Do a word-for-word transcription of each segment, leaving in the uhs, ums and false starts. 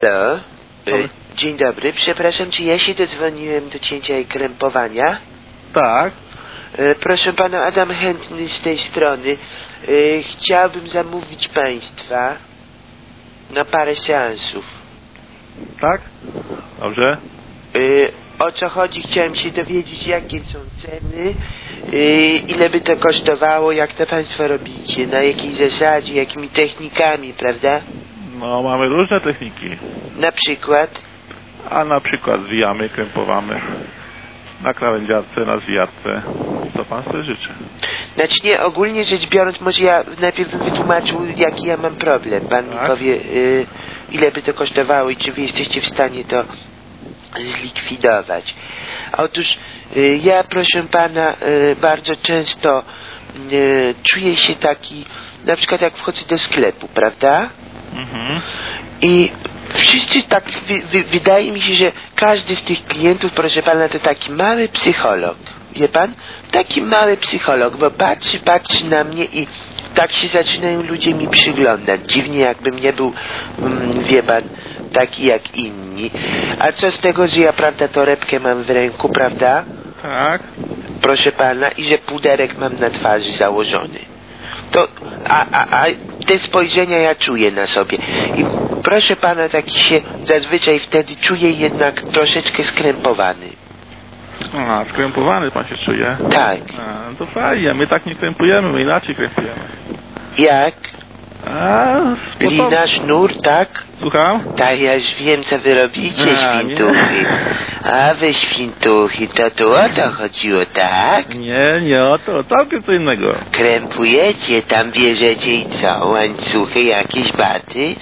Halo? Y, dzień dobry, przepraszam, czy ja się dodzwoniłem do cięcia i krępowania? Tak. Y, proszę pana, Adam Chętny z tej strony. Y, chciałbym zamówić państwa na parę seansów. Tak? Dobrze. Y, o co chodzi? Chciałem się dowiedzieć, jakie są ceny, y, ile by to kosztowało, jak to państwo robicie, na jakiej zasadzie, jakimi technikami, prawda? No, mamy różne techniki. Na przykład? A na przykład zwijamy, krępowamy. Na krawędziarce, na zwijatce. Co pan sobie życzy? Znaczy nie, ogólnie rzecz biorąc, może ja najpierw bym wytłumaczył, jaki ja mam problem. Pan tak? mi powie, y, ile by to kosztowało i czy wy jesteście w stanie to zlikwidować. Otóż y, ja, proszę pana, y, bardzo często y, czuję się taki, na przykład jak wchodzę do sklepu, prawda? Mhm. I wszyscy tak, wy, wy, wydaje mi się, że każdy z tych klientów, proszę pana, to taki mały psycholog. Wie pan? Taki mały psycholog, bo patrzy, patrzy na mnie i tak się zaczynają ludzie mi przyglądać. Dziwnie, jakbym nie był, mm, wie pan, taki jak inni. A co z tego, że ja, prawda, torebkę mam w ręku, prawda? Tak. Proszę pana, i że puderek mam na twarzy założony. To, a, a, a te spojrzenia ja czuję na sobie. I proszę pana, taki się zazwyczaj wtedy czuję jednak troszeczkę skrępowany. A, skrępowany pan się czuje? Tak. A, to fajnie, my tak nie krępujemy, my inaczej krępujemy. Jak? A, Lina, sznur, tak? Słucham? Tak, ja już wiem, co wy robicie, A, świntuchy. A wy świntuchy, to tu o to chodziło, tak? Nie, nie o to, całkiem co innego. Krępujecie, tam bierzecie i co? Łańcuchy, jakieś baty?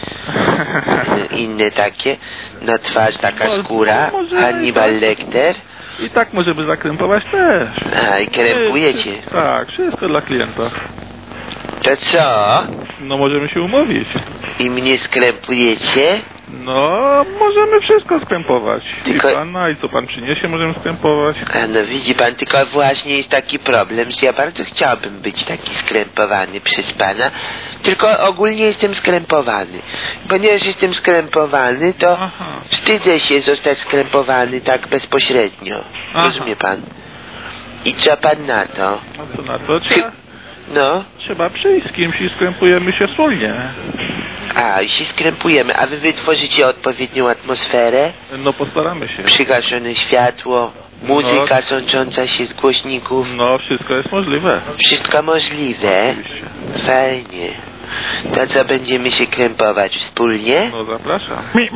Inne takie? Na twarz taka Mo- skóra? może Hannibal tak. Lecter? I tak możemy zakrępować też. A, i krępujecie. Tak, wszystko dla klienta. To co? No możemy się umówić. I mnie skrępujecie? No, możemy wszystko skrępować. Tylko- I pana, i co pan przyniesie, możemy skrępować. A no widzi pan, tylko właśnie jest taki problem, że ja bardzo chciałbym być taki skrępowany przez pana, tylko ogólnie jestem skrępowany. Ponieważ jestem skrępowany, to Aha. wstydzę się zostać skrępowany tak bezpośrednio. Aha. Rozumie pan? I co pan na to? A co na to? Trzeba, No, trzeba przyjść z kimś i skrępujemy się wspólnie. a i się skrępujemy, a wy wytworzycie odpowiednią atmosferę? No postaramy się. Przygaszone światło, muzyka No. sącząca się z głośników. No, wszystko jest możliwe. Wszystko możliwe. Oczywiście. Fajnie. To co, będziemy się krępować wspólnie? No zapraszam.